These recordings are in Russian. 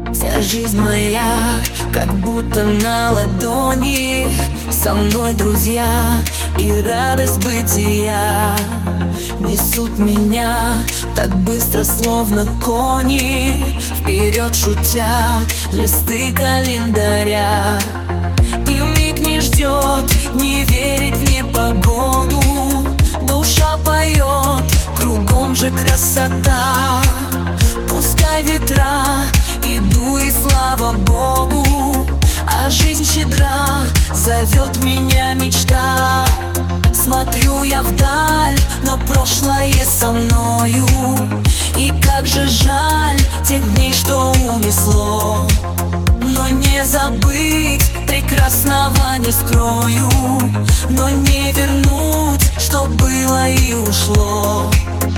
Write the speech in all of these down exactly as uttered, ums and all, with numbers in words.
Вся жизнь моя, как будто на ладони. Со мной друзья и радость бытия несут меня так быстро, словно кони. Вперед шутя листы календаря, и миг не ждет, не верит в непогоду. Душа поет, кругом же красота. Пускай ветра иду, и слава Богу, а жизнь щедра, зовет меня мечта. Смотрю я вдаль, но прошлое со мною, и как же жаль тех дней, что унесло. Но не забыть, прекрасного не скрою, но не вернуть, что было и ушло.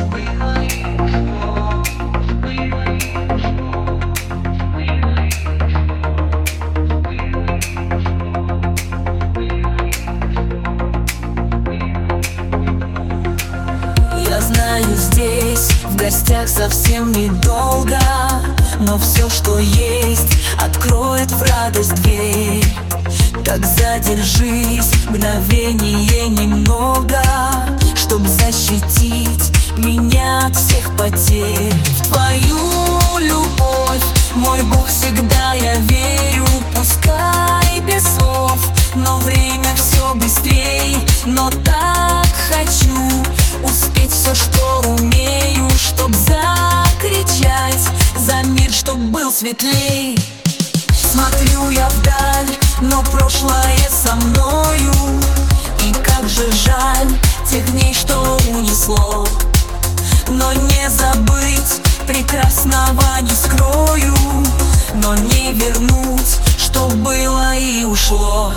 Знаю, здесь в гостях совсем недолго, но все, что есть, откроет в радость дверь. Так задержись, мгновение немного, чтоб защитить меня от всех потерь. В твою любовь, мой Бог, всегда я верю. Пускай без слов, но время все быстрей. Но так хочу успеть все, что умею, чтоб закричать за мир, чтоб был светлей. Смотрю я вдаль, но прошлое со мною, и как же жаль тех дней, что унесло. Но не забыть, прекрасного не скрою, но не вернуть, что было и ушло.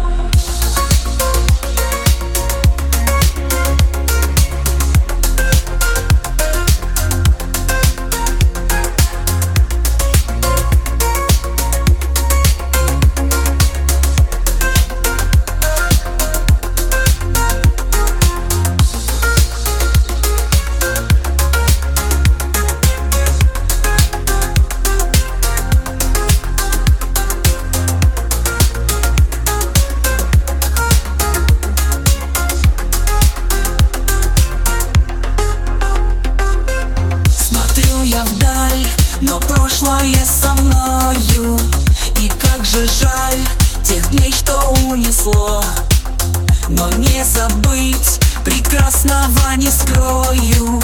Но прошлое со мною, и как же жаль тех дней, что унесло. Но не забыть, прекрасного не скрою.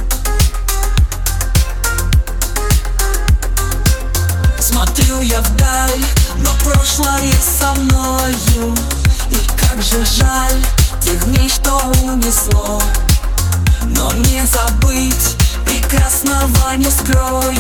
Смотрю я вдаль, но прошлое со мною, и как же жаль тех дней, что унесло. Но не забыть, прекрасного не скрою.